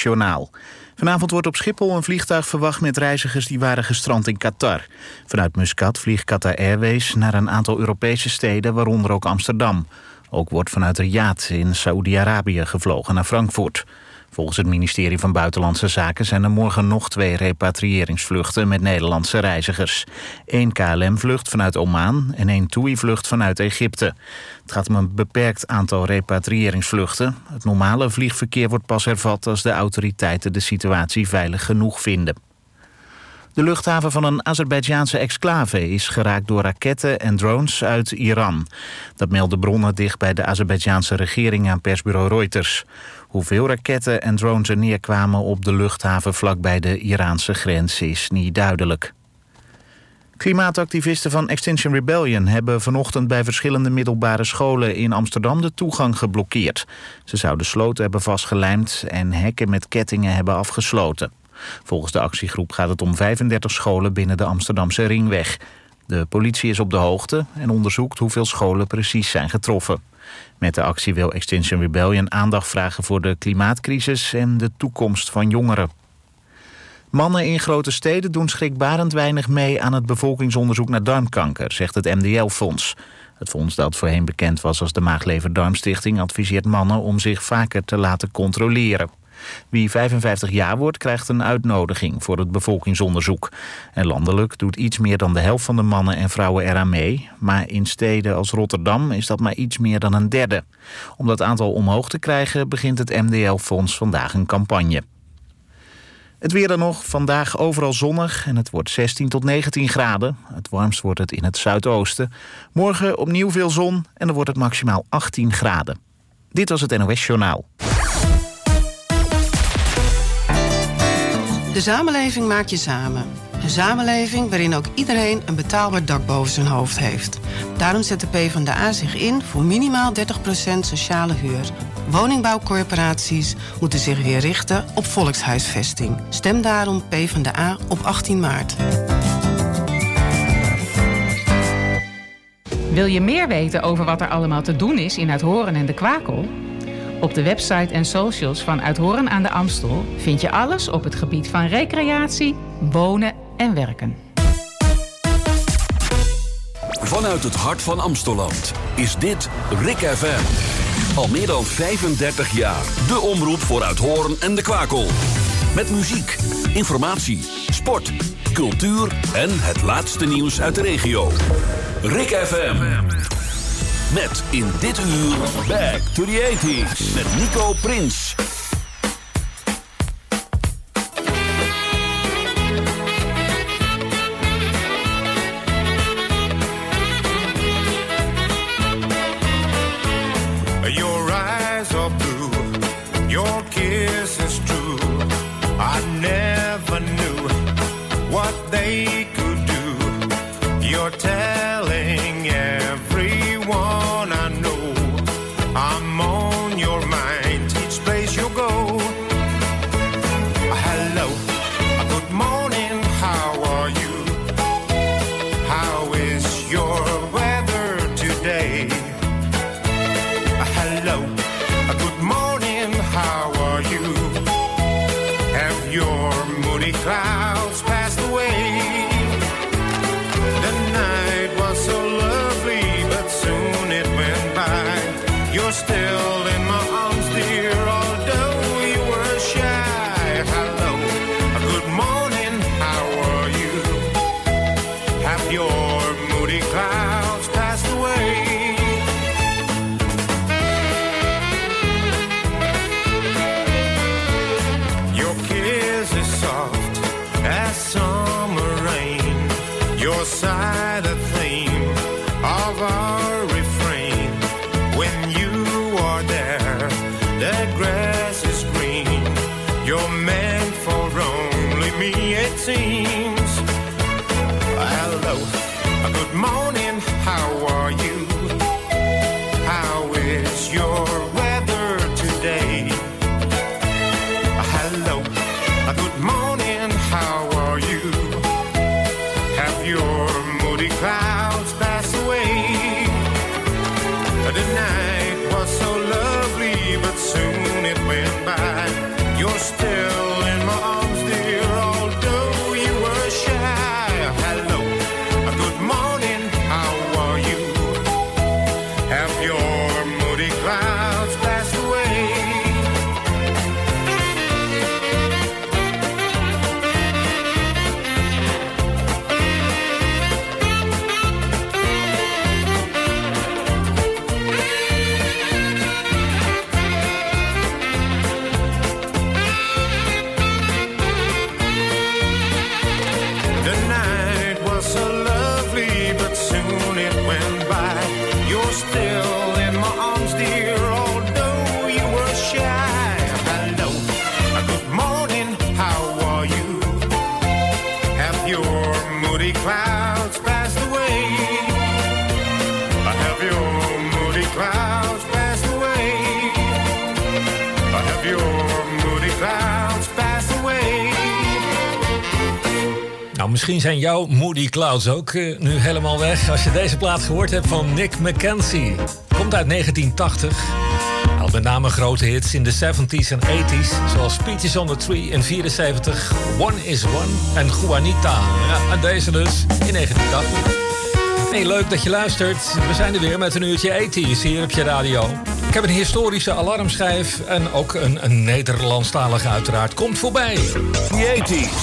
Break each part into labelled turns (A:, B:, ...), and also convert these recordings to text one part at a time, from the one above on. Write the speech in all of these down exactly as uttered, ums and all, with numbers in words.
A: Journaal. Vanavond wordt op Schiphol een vliegtuig verwacht met reizigers die waren gestrand in Qatar. Vanuit Muscat vliegt Qatar Airways naar een aantal Europese steden, waaronder ook Amsterdam. Ook wordt vanuit Riyadh in Saoedi-Arabië gevlogen naar Frankfurt. Volgens het ministerie van Buitenlandse Zaken zijn er morgen nog twee repatriëringsvluchten met Nederlandse reizigers. Eén K L M-vlucht vanuit Oman en één TUI-vlucht vanuit Egypte. Het gaat om een beperkt aantal repatriëringsvluchten. Het normale vliegverkeer wordt pas hervat als de autoriteiten de situatie veilig genoeg vinden. De luchthaven van een Azerbeidzjaanse exclave is geraakt door raketten en drones uit Iran. Dat melden bronnen dicht bij de Azerbeidzjaanse regering aan persbureau Reuters. Hoeveel raketten en drones er neerkwamen op de luchthaven vlakbij de Iraanse grens is niet duidelijk. Klimaatactivisten van Extinction Rebellion hebben vanochtend bij verschillende middelbare scholen in Amsterdam de toegang geblokkeerd. Ze zouden sloten hebben vastgelijmd en hekken met kettingen hebben afgesloten. Volgens de actiegroep gaat het om vijfendertig scholen binnen de Amsterdamse Ringweg. De politie is op de hoogte en onderzoekt hoeveel scholen precies zijn getroffen. Met de actie wil Extinction Rebellion aandacht vragen voor de klimaatcrisis en de toekomst van jongeren. Mannen in grote steden doen schrikbarend weinig mee aan het bevolkingsonderzoek naar darmkanker, zegt het M D L-fonds. Het fonds, dat voorheen bekend was als de Maag-Lever-Darmstichting, adviseert mannen om zich vaker te laten controleren. Wie vijfenvijftig jaar wordt, krijgt een uitnodiging voor het bevolkingsonderzoek. En landelijk doet iets meer dan de helft van de mannen en vrouwen eraan mee. Maar in steden als Rotterdam is dat maar iets meer dan een derde. Om dat aantal omhoog te krijgen begint het M D L-fonds vandaag een campagne. Het weer dan nog, vandaag overal zonnig en het wordt zestien tot negentien graden. Het warmst wordt het in het zuidoosten. Morgen opnieuw veel zon en dan wordt het maximaal achttien graden. Dit was het N O S Journaal.
B: De samenleving maakt je samen. Een samenleving waarin ook iedereen een betaalbaar dak boven zijn hoofd heeft. Daarom zet de PvdA zich in voor minimaal dertig procent sociale huur. Woningbouwcorporaties moeten zich weer richten op volkshuisvesting. Stem daarom PvdA op achttien maart.
C: Wil je meer weten over wat er allemaal te doen is in Uithoren en de Kwakel? Op de website en socials van Uithoren aan de Amstel vind je alles op het gebied van recreatie, wonen en werken.
D: Vanuit het hart van Amstelland is dit Rik F M. Al meer dan vijfendertig jaar de omroep voor Uithoren en de Kwakel. Met muziek, informatie, sport, cultuur en het laatste nieuws uit de regio. Rik F M. Met in dit uur Back to the eighties met Nico Prins.
E: Your eyes are blue, your kiss is true. I never knew what they could do. You're telling everyone I know I'm on your mind each place you go. Hello, good morning, how are you? How is your weather today? Hello, good morning, how are you? Have your moody clouds passed away? The night was so lovely, but soon it went by. You're still in my arms, dear, although you were shy. Hello, good morning, how are you? Have your moody clouds passed away? Your kiss is soft as summer rain. Your side a theme of our refrain. When you are there, the grass is green. You're meant for only me, it seems. Hello, good morning, how are you? How is your weather today? Hello, good morning, how are you? Have your moody clouds passed away? The night was so lovely, but soon it went by. You're still still in my arms, dear, although you were shy. Hello, good morning, how are you? Have your moody clouds passed away? Still in my arms, dear, although you were shy. Hello, good morning, how are you? Have your moody clouds passed away? Have your moody clouds passed away? Have your moody clouds passed away?
F: Nou, misschien zijn jouw Moody Clouds ook uh, nu helemaal weg als je deze plaat gehoord hebt van Nick McKenzie. Komt uit negentien tachtig. Hij had met name grote hits in de zeventies en tachtigs, zoals Peaches on the Tree in vierenzeventig, One is One en Juanita. Ja, en deze dus in negentien tachtig. Hey, leuk dat je luistert. We zijn er weer met een uurtje tachtigs hier op je radio. Ik heb een historische alarmschijf en ook een, een Nederlandstalige uiteraard. Komt voorbij.
D: The tachtigs.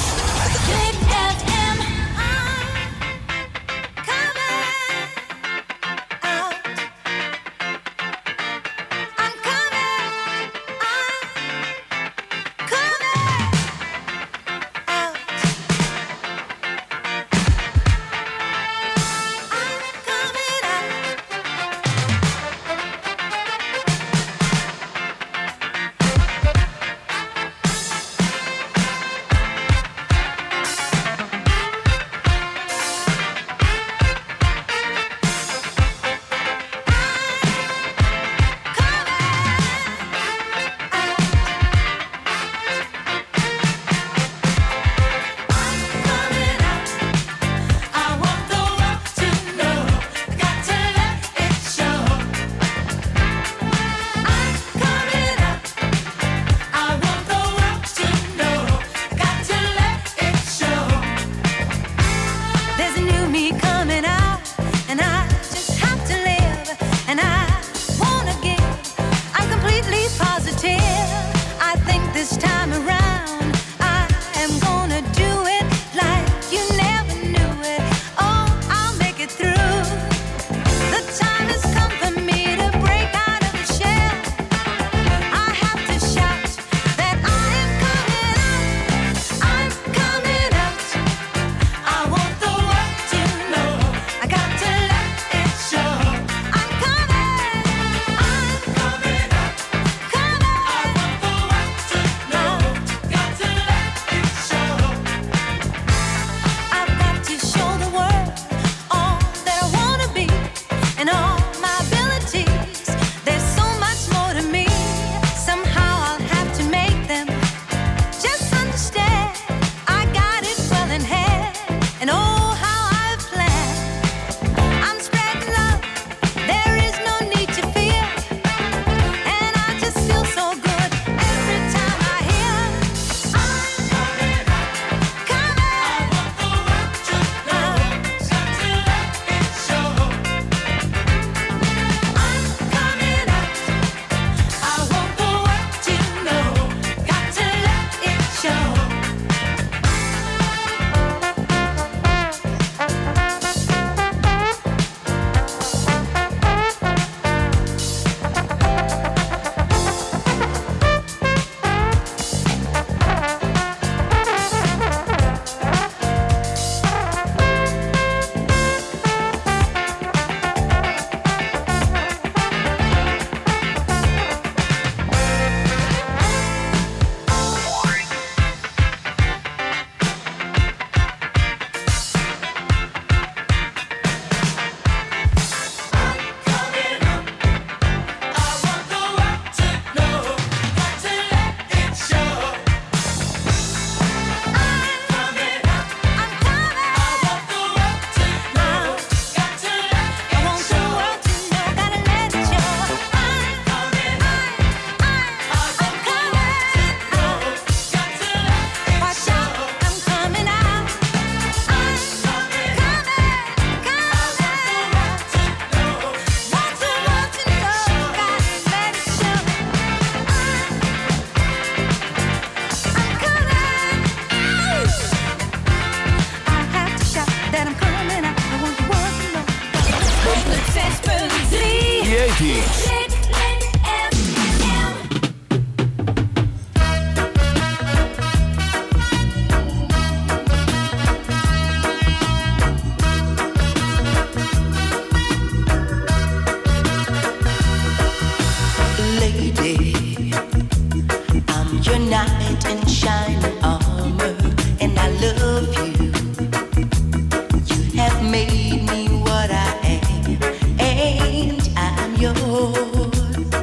G: shining armor, and I love you. You have made me what I am, and I'm yours.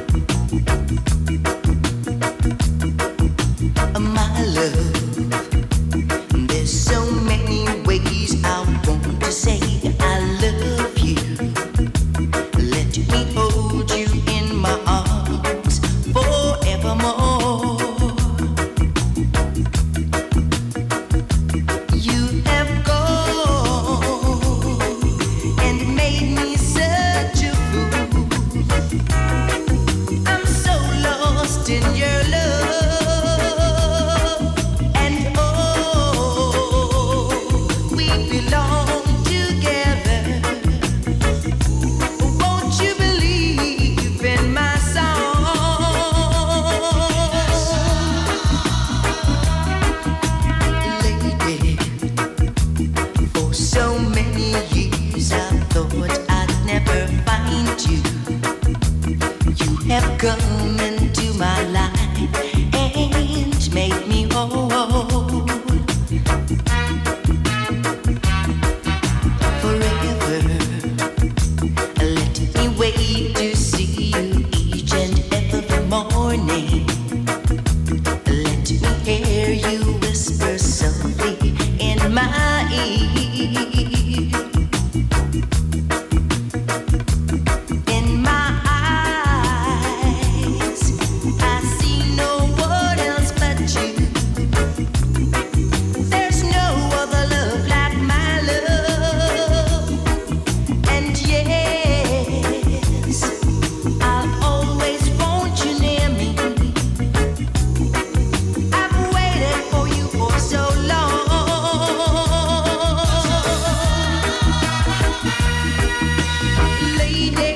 G: My love, there's so many ways I want to say I love you. Let me hold you in my arms forevermore. You have gone and made me such a fool. I'm so lost in your love, and oh, we belong together. Won't you believe in my song? Lady, for so many years I thought I'd never find you. You have come into my life and made me whole. Forever, let me wait to see you each and every morning. Let me hear you whisper softly in my ear. In my eyes, I see no one else but you. There's no other love like my love. And yes, I'll always want you near me. I've waited for you for so long. Lady,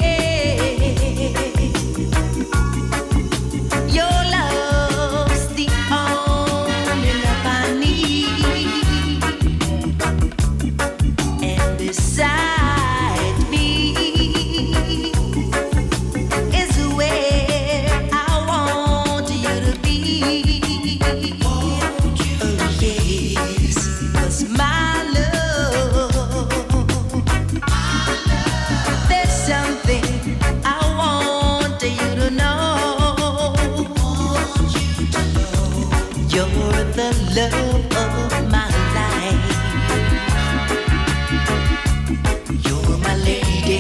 G: your love's the only love I need. And beside me is where I want you to be. Oh yes, 'cause my love, there's something I want you to know. You're the love of my life. You're my lady.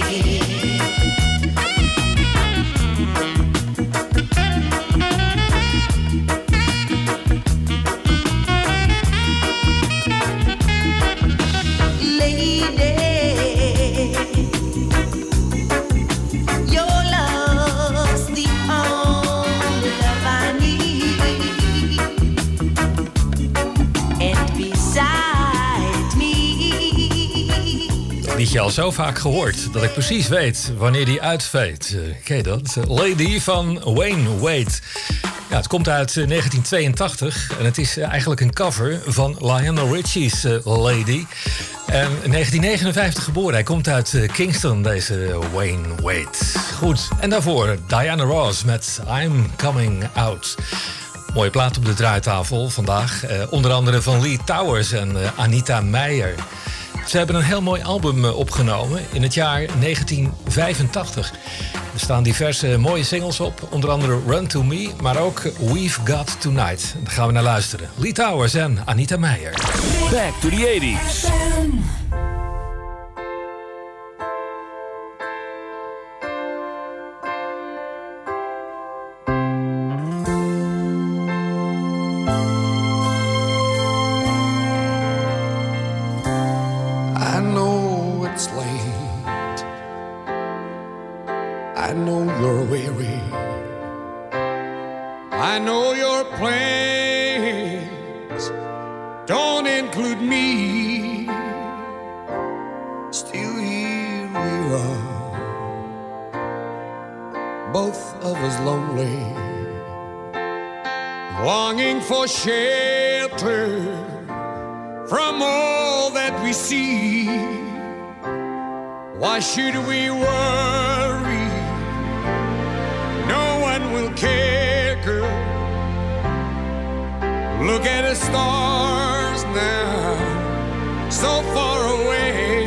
G: Lady, your love's the only love I need. And beside me,
F: Dat liedje al zo vaak gehoord dat ik precies weet wanneer die uitveet. Uh, ken je dat? Uh, Lady van Wayne Wade. Ja, het komt uit uh, negentien tweeëntachtig en het is uh, eigenlijk een cover van Lionel Richie's uh, Lady. En in negentien negenenvijftig geboren. Hij komt uit uh, Kingston, deze Wayne Wade. Goed, en daarvoor Diana Ross met I'm Coming Out. Mooie plaat op de draaitafel vandaag. Uh, onder andere van Lee Towers en uh, Anita Meijer. Ze hebben een heel mooi album uh, opgenomen in het jaar negentien vijfentachtig. Er staan diverse mooie singles op. Onder andere Run To Me, maar ook We've Got Tonight. Daar gaan we naar luisteren. Lee Towers en Anita Meijer.
D: Back to the eighties.
H: I know it's late. I know you're weary. I know your plans don't include me. Still here we are, both of us lonely, longing for shelter from all that we see. Why should we worry? No one will care, girl. Look at the stars now, so far away.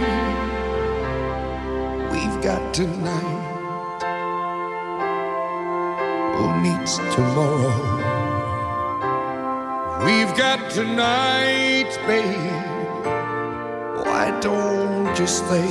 H: We've got tonight. Who needs tomorrow? We've got tonight, babe. Why don't you stay?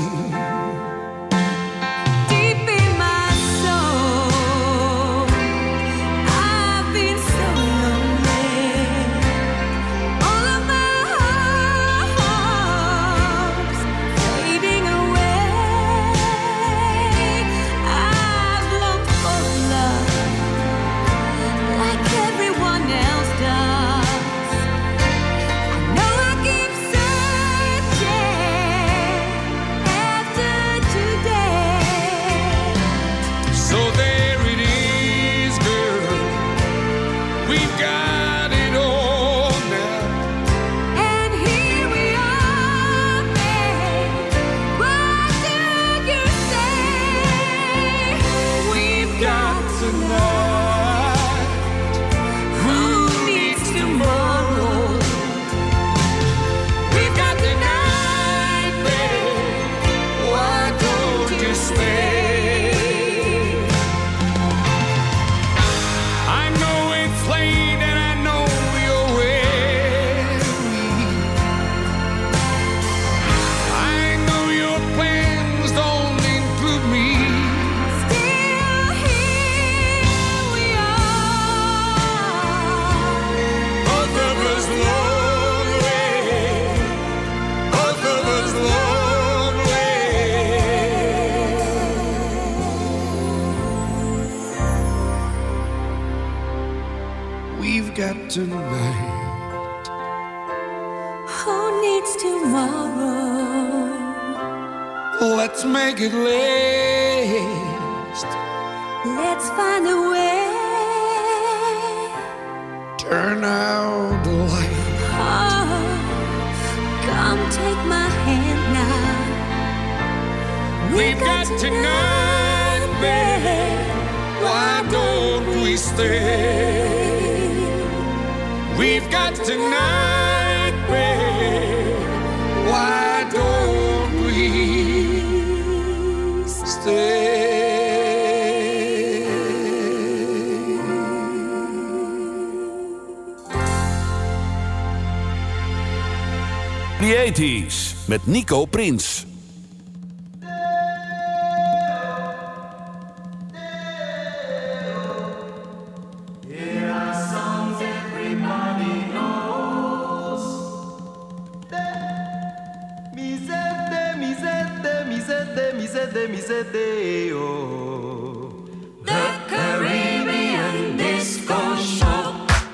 H: Tonight.
G: Who needs tomorrow?
H: Let's make it last.
G: Let's find a way.
H: Turn out the light.
G: Oh, come take my hand now.
H: We've, We've got, got tonight, babe. Why don't we stay? We've got tonight, babe. Why don't we stay?
D: The eighties met Nico Prins.
I: The Caribbean Disco Show.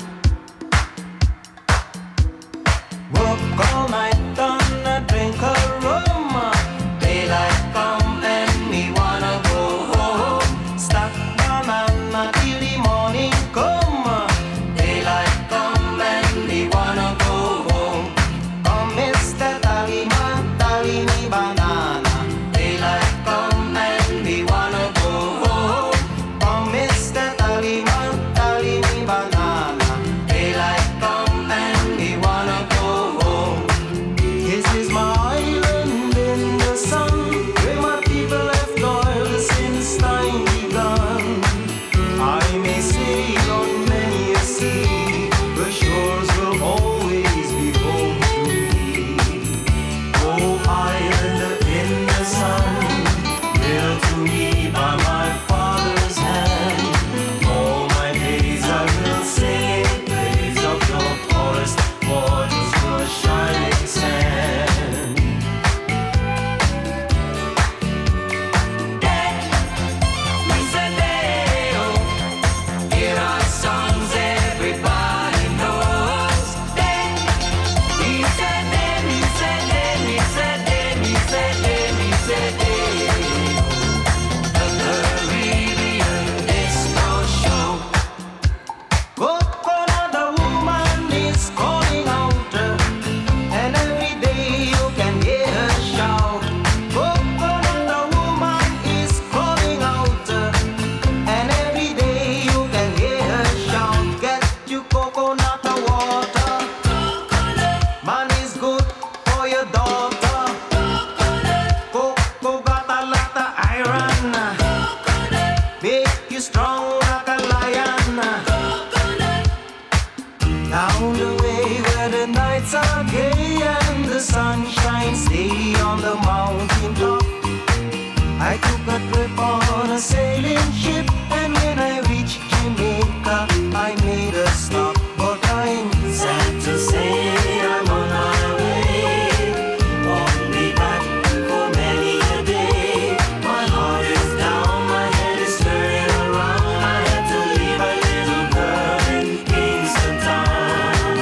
I: Work all night on a drink of rum. Daylight come and we wanna go home. Stack banana till the morning come. Daylight come and we wanna go home. Come Mister Tallyman, tally me banana. Daylight come and we wanna go the nights are gay and the sun shines daily on the mountain top. I took a trip on a sailing ship, and when I reached Jamaica, I made a stop. But I'm sad to say I'm on my way, won't be back for many a day. My heart is down, my head is turning around. I had to leave a little girl in Kingston Town.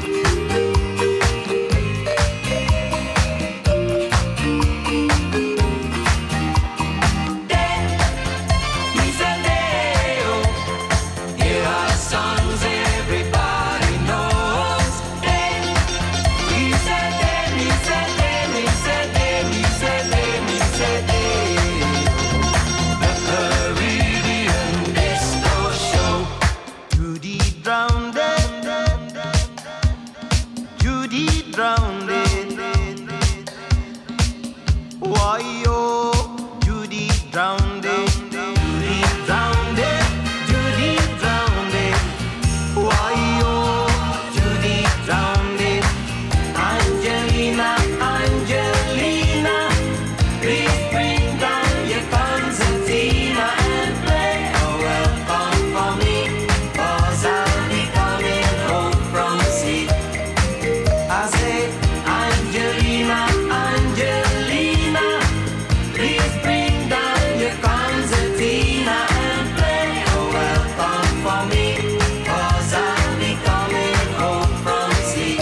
I: Day, he's a day, oh. Here are songs everybody knows. Day, he's a day, he's a day, he's a day, he's a day, he's a day. The Caribbean Disco Show. Judy drowned it. Judy drowned it. Why oh, Judy drowned it. Judy drowned it. Judy drowned it. Why oh, Judy drowned it. Angelina, Angelina, please bring down your concertina and play a welcome for me, 'cause I'll be coming home from sea. I say, Angelina, Angelina, please bring down your concertina and play a welcome for me, 'cause I'll be coming home from sea.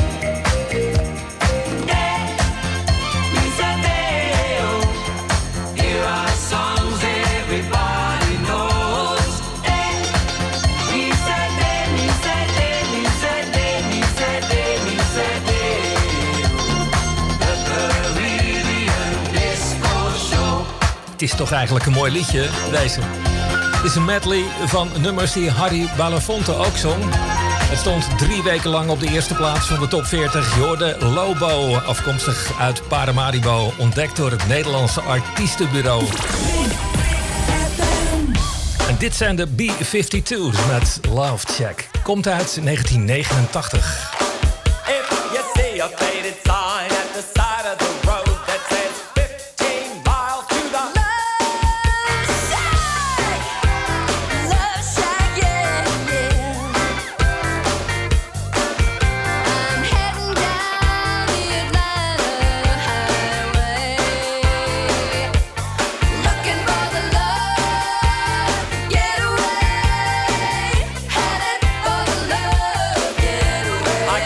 I: Yeah, it's a day, oh. Here are songs everybody knows. Hey, it's a day, it's a day, it's a day, it's a day, it's a day. The Caribbean Disco Show.
F: Het is toch eigenlijk een mooi liedje, deze. Het is een medley van nummers die Harry Belafonte ook zong. Het stond drie weken lang op de eerste plaats van de top veertig. Je hoorde Lobo, afkomstig uit Paramaribo, ontdekt door het Nederlandse Artiestenbureau. En dit zijn de B vijfentwintig's met Love Check. Komt uit negentien negenentachtig.
J: If you see a faded sign at the side of the road that says fifteen miles to the
K: Love Shack, yeah, yeah. I'm heading down the Atlanta highway, looking for the love getaway, headed for the love getaway.
J: I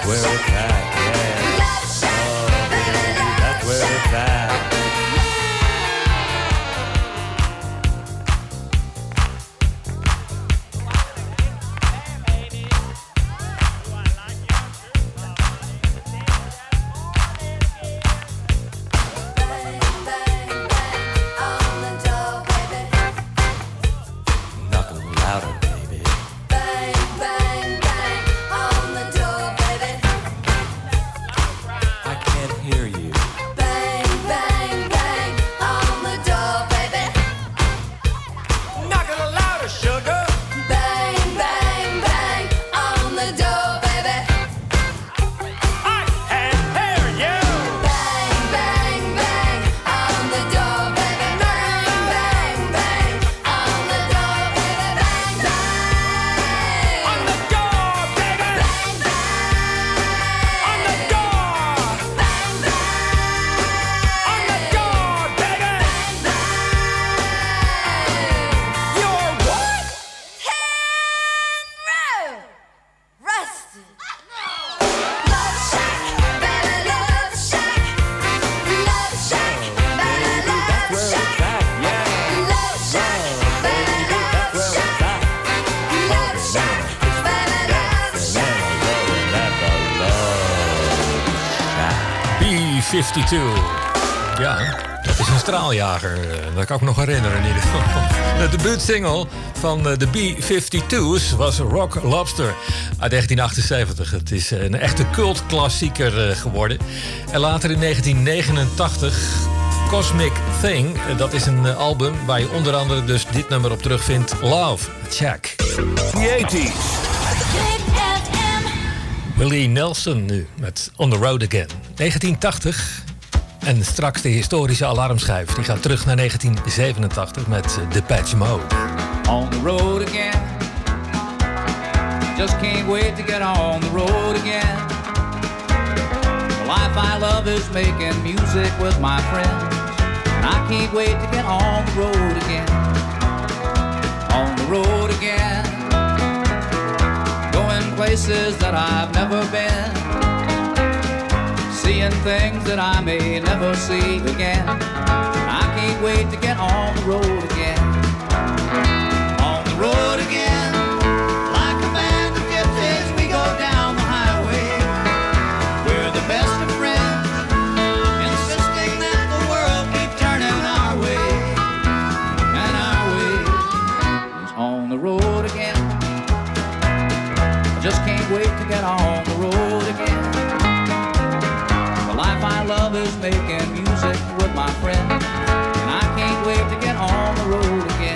J: where it's at, yeah. Oh, baby, that's where it's at.
F: vijfentwintig. Ja, dat is een straaljager. Dat kan ik me nog herinneren in ieder geval. De debuutsingle van de B vijfentwintig's was Rock Lobster uit negentien achtenzeventig. Het is een echte cultklassieker geworden. En later in negentien negenentachtig Cosmic Thing. Dat is een album waar je onder andere dus dit nummer op terugvindt. Love, Check.
D: The eighties.
F: Willie Nelson nu met On the Road Again. negentien tachtig. En straks de historische alarmschijf. Die gaat terug naar negentien zevenentachtig met Depeche Mode.
L: On the road again. Just can't wait to get on the road again. The life I love is making music with my friends. And I can't wait to get on the road again. On the road again. Going places that I've never been. Seeing things that I may never see again. I can't wait to get on the road again. On the road again. Like a band of gypsies, we go down the highway. We're the best of friends, insisting that the world keep turning our way. And our way is on the road again. I just can't wait to get on the road again. The life I love is making music with my friends. And I can't wait to get on the road again.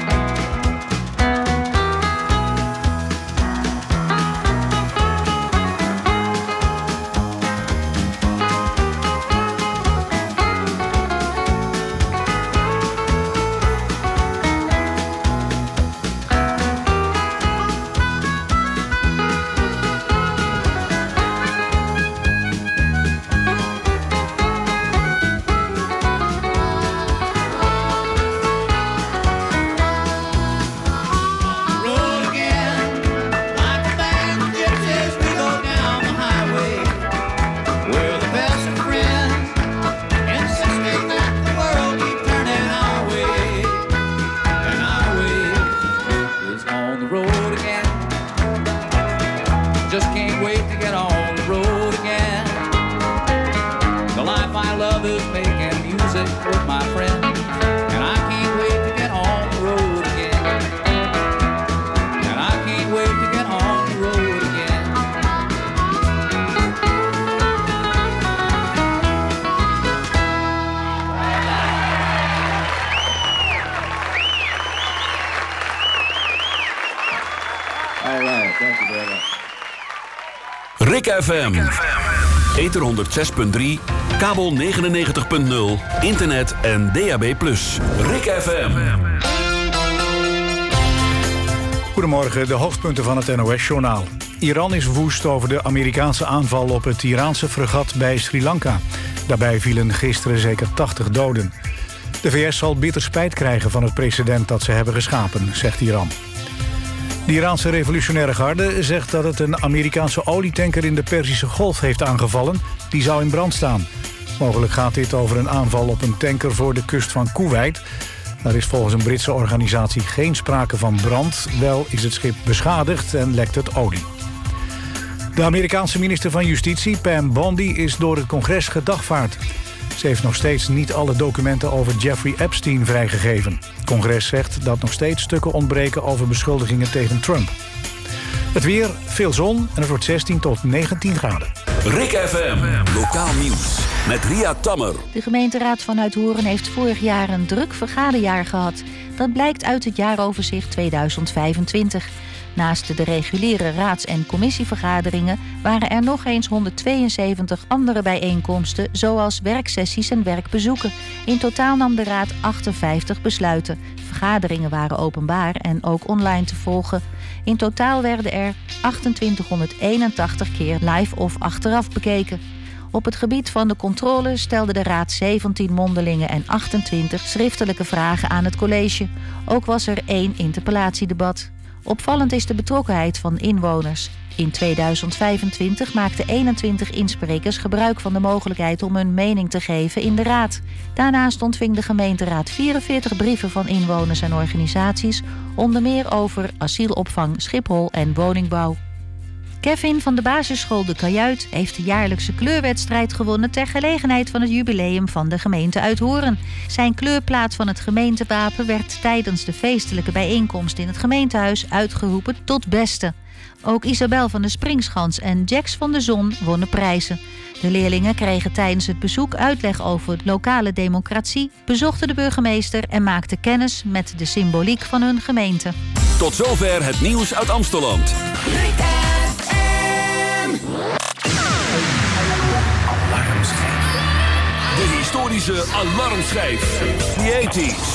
D: Rick F M. Ether honderd zes punt drie, kabel negenennegentig punt nul, internet en D A B plus. Rick F M.
M: Goedemorgen, de hoofdpunten van het N O S-journaal. Iran is woest over de Amerikaanse aanval op het Iraanse fregat bij Sri Lanka. Daarbij vielen gisteren zeker tachtig doden. De V S zal bitter spijt krijgen van het precedent dat ze hebben geschapen, zegt Iran. De Iraanse revolutionaire garde zegt dat het een Amerikaanse olietanker in de Perzische Golf heeft aangevallen. Die zou in brand staan. Mogelijk gaat dit over een aanval op een tanker voor de kust van Koeweit. Daar is volgens een Britse organisatie geen sprake van brand. Wel is het schip beschadigd en lekt het olie. De Amerikaanse minister van Justitie, Pam Bondi, is door het congres gedagvaard. Ze heeft nog steeds niet alle documenten over Jeffrey Epstein vrijgegeven. Het congres zegt dat nog steeds stukken ontbreken over beschuldigingen tegen Trump. Het weer, veel zon en het wordt zestien tot negentien graden.
D: Rik F M, lokaal nieuws met Ria Tammer.
N: De gemeenteraad van Uithoren heeft vorig jaar een druk vergaderjaar gehad. Dat blijkt uit het jaaroverzicht tweeduizend vijfentwintig. Naast de reguliere raads- en commissievergaderingen waren er nog eens honderdtweeënzeventig andere bijeenkomsten, zoals werksessies en werkbezoeken. In totaal nam de raad achtenvijftig besluiten. Vergaderingen waren openbaar en ook online te volgen. In totaal werden er achtentwintighonderdeenentachtig keer live of achteraf bekeken. Op het gebied van de controle stelde de raad zeventien mondelingen en achtentwintig schriftelijke vragen aan het college. Ook was er één interpellatiedebat. Opvallend is de betrokkenheid van inwoners. In tweeduizend vijfentwintig maakten eenentwintig insprekers gebruik van de mogelijkheid om hun mening te geven in de raad. Daarnaast ontving de gemeenteraad vierenveertig brieven van inwoners en organisaties, onder meer over asielopvang, Schiphol en woningbouw. Kevin van de basisschool De Kajuit heeft de jaarlijkse kleurwedstrijd gewonnen ter gelegenheid van het jubileum van de gemeente Uithoren. Zijn kleurplaat van het gemeentewapen werd tijdens de feestelijke bijeenkomst in het gemeentehuis uitgeroepen tot beste. Ook Isabel van de Springschans en Jax van de Zon wonnen prijzen. De leerlingen kregen tijdens het bezoek uitleg over lokale democratie, bezochten de burgemeester en maakten kennis met de symboliek van hun gemeente.
D: Tot zover het nieuws uit Amsteland. Alarmschijf. De historische alarmschijf. The eighties.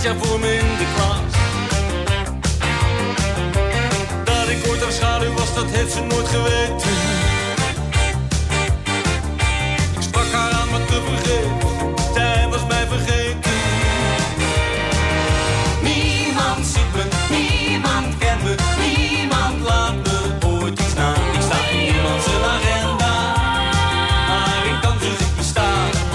O: jaar voor me in de klas. Dat ik ooit haar schaduw was, dat heeft ze nooit geweten. Ik sprak haar aan, maar te vergeefs, zij was mij vergeten. Niemand ziet me, niemand kent me, niemand laat me ooit iets na. Ik sta in niemand zijn agenda, maar ik dans dus ik besta.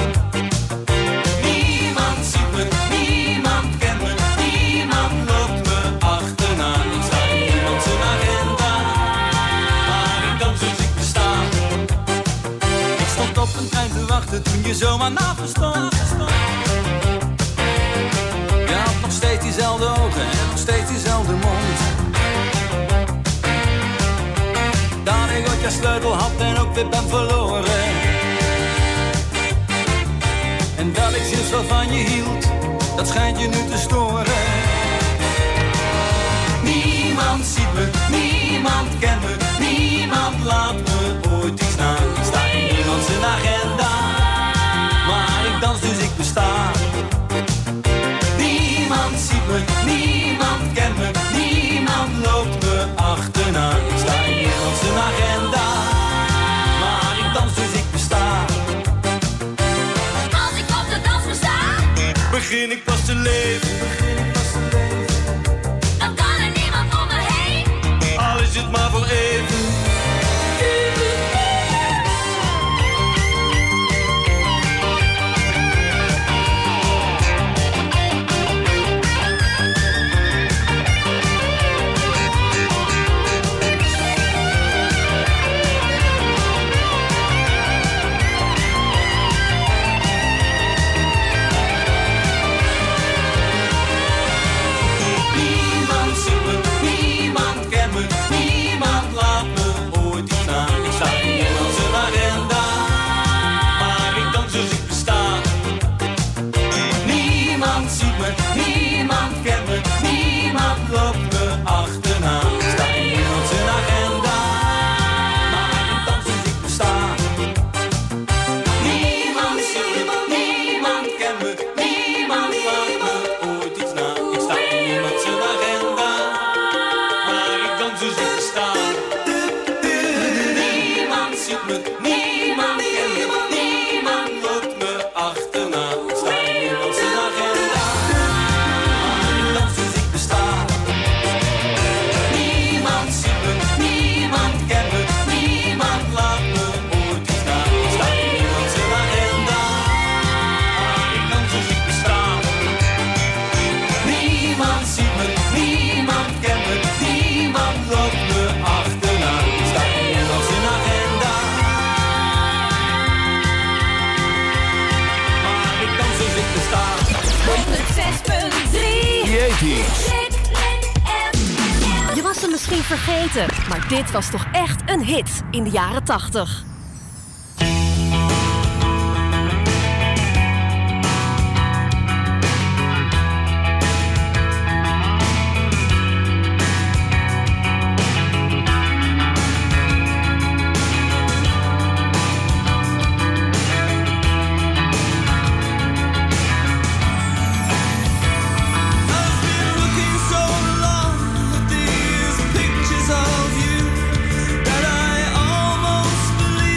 O: Niemand ziet me, niemand kent me, niemand loopt me achterna. Ik sta in niemand zijn agenda, maar ik dans dus ik besta. Ik stond op een trein te wachten toen je zomaar naast me stond. Je had nog steeds diezelfde ogen en nog steeds diezelfde mond. Dat ik ooit je sleutel had en ook weer ben verloren. En dat ik sinds wat van je hield, dat schijnt je nu te storen. Niemand ziet me, niemand kent me, niemand laat me ooit iets na. Ik sta in niemand zijn agenda, maar ik dans dus ik besta. Niemand ziet me, niemand kent me, niemand loopt me achterna. Ik sta in niemand zijn agenda, maar ik dans dus ik besta.
K: Als ik op de dansvloer sta,
O: Begin ik pas te leven,
K: dan kan er niemand om me heen.
O: al is het maar voor even. Niemand ziet me, niemand kent me, niemand laat me ooit iets na. Ik sta in niemand zijn agenda, maar ik dans dus ik besta. Niemand ziet me, niemand kent me, niemand loopt me achterna. Ik sta in niemand zijn agenda, maar ik dans dus ik besta. Niemand ziet me, niemand kent me, niemand laat me ooit iets na. Ik sta in niemand zijn agenda, maar ik dans dus ik besta. Niemand ziet me, niemand kent me, niemand loopt me achterna. Ik sta in niemand zijn agenda, maar ik dans dus ik besta. Niemand ziet me, niemand kent me, niemand laat me ooit iets na. Ik sta in niemand zijn agenda, maar ik dans dus ik besta. Niemand ziet me, niemand kent me, niemand loopt me achterna. Ik sta in niemand zijn agenda, maar ik dans dus ik besta.
K: honderd zes punt drie.
P: Je was hem misschien vergeten, maar dit was toch echt een hit in de jaren tachtig.
O: Looking so long at these pictures of you that I almost believe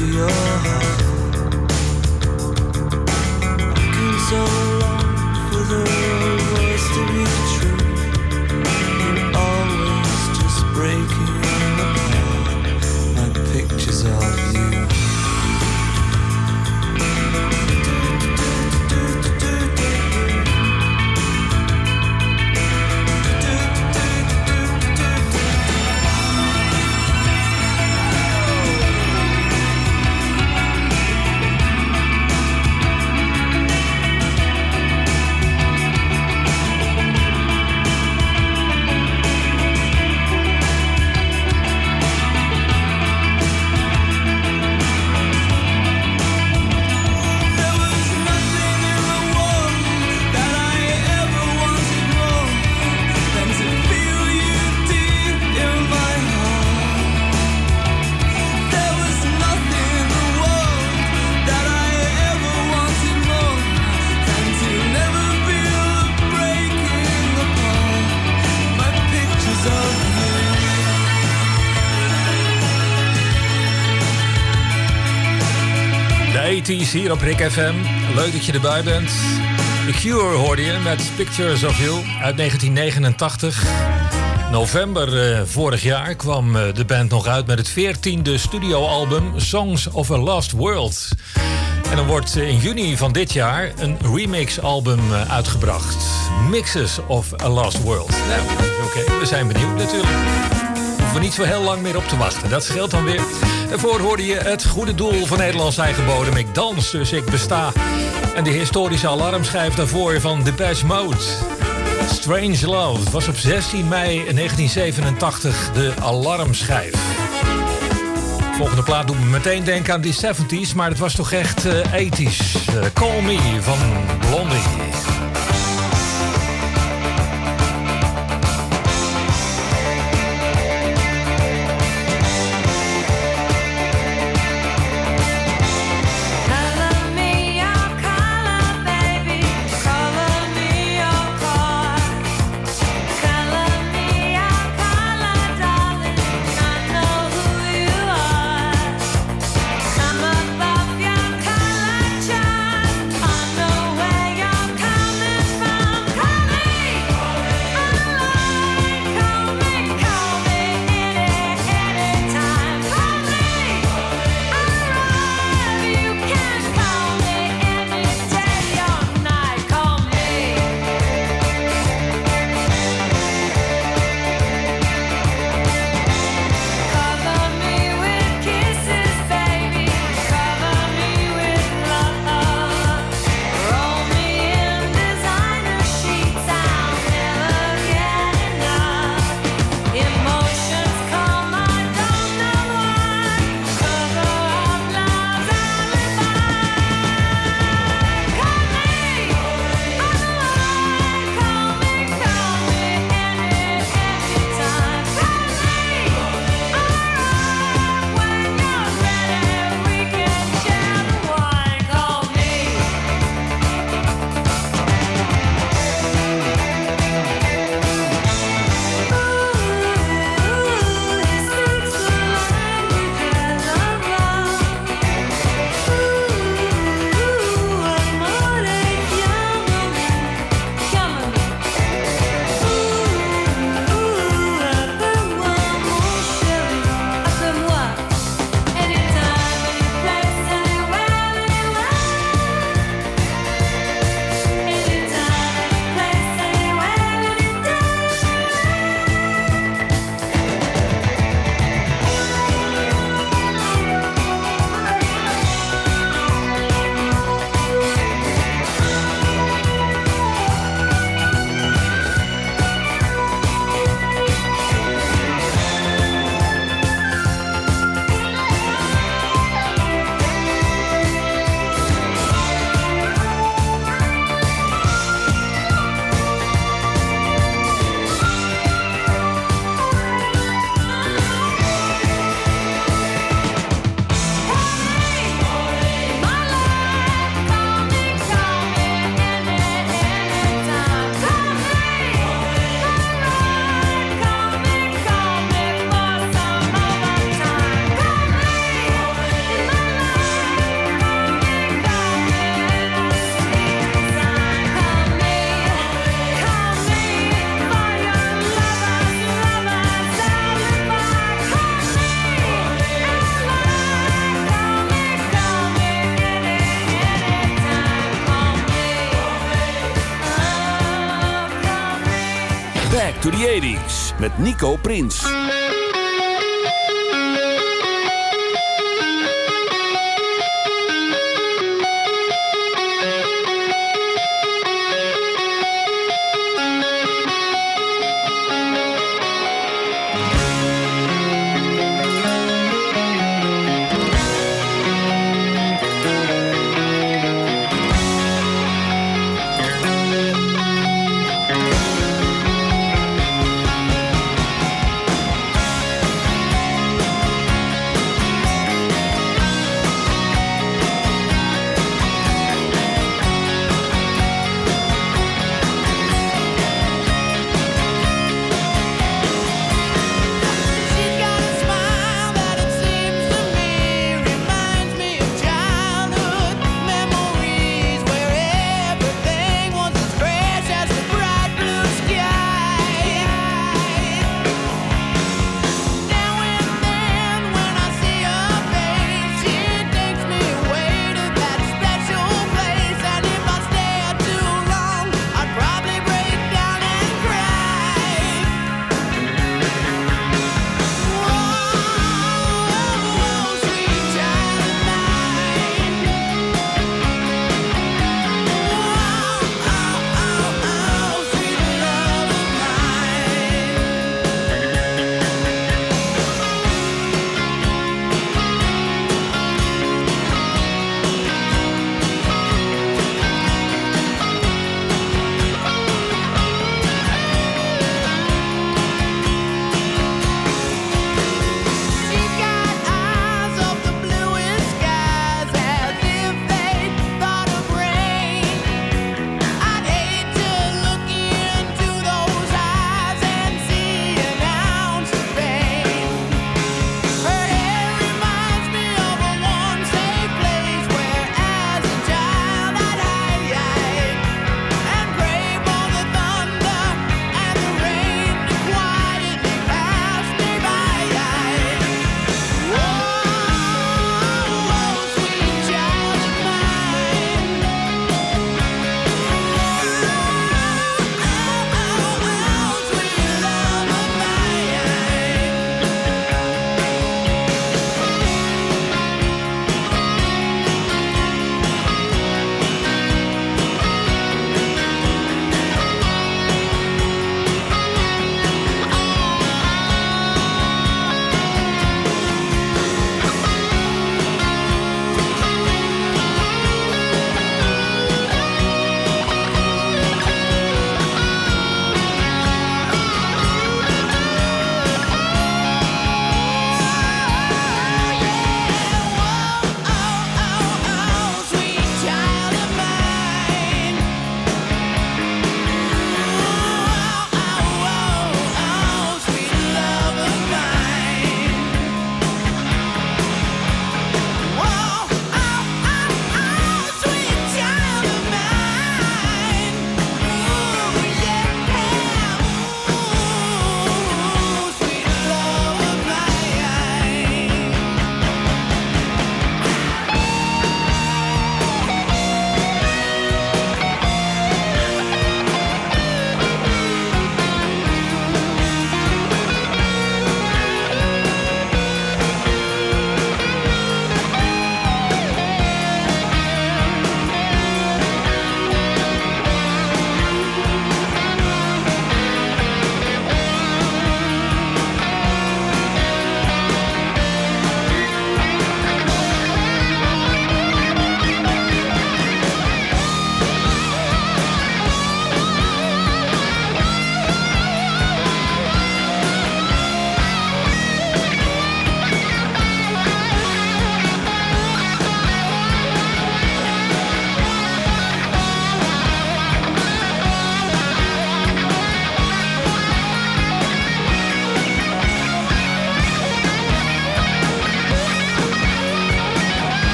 Q: to your heart. Looking so long for the words to be true. You're always just breaking apart my pictures of you.
F: eighties hier op Rick F M. Leuk dat je erbij bent. The Cure hoorde je met Pictures of You uit negentien negenentachtig. November uh, vorig jaar kwam uh, de band nog uit met het veertiende studioalbum Songs of a Lost World. En dan wordt uh, in juni van dit jaar een remix-album uh, uitgebracht. Mixes of a Lost World. Nou, oké, okay, we zijn benieuwd natuurlijk. Hoeven we niet zo heel lang meer op te wachten. Dat scheelt dan weer. Daarvoor hoorde je het goede doel van Nederlands eigen bodem. Ik dans, dus ik besta. En de historische alarmschijf daarvoor van Depeche Mode. Strange Love was op zestien mei negentien zevenentachtig de alarmschijf. Volgende plaat doet me meteen denken aan die zeventies, maar het was toch echt uh, eighties. Uh, Call Me van Blondie.
R: Come above your color chart. I know where you're coming.
D: to the eighties met Nico Prins.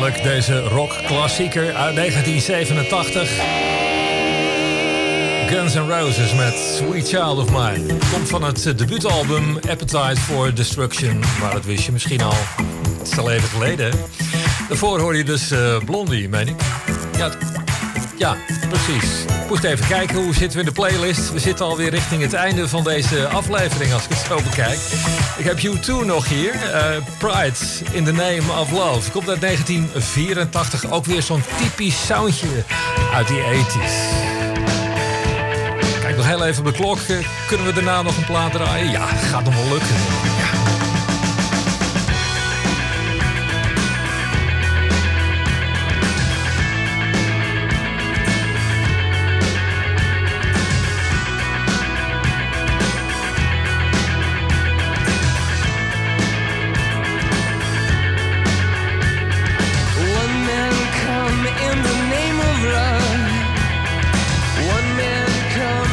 F: Heerlijk, deze rockklassieker uit negentien zevenentachtig. Guns N' Roses met Sweet Child of Mine. Komt van het debuutalbum Appetite for Destruction. Maar dat wist je misschien al. Het is al even geleden. Daarvoor hoorde je dus uh, Blondie, meen ik. Ja, ja, precies. Ik moest even kijken, hoe zitten we in de playlist? We zitten alweer richting het einde van deze aflevering, als ik het zo bekijk. Ik heb U twee nog hier. Uh, Pride in the Name of Love. Komt uit negentien vierentachtig. Ook weer zo'n typisch soundje uit die tachtiger. Kijk nog heel even op de klok. Uh, kunnen we daarna nog een plaat draaien? Ja, dat gaat nog wel lukken. Ja.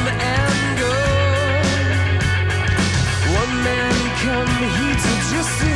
Q: Just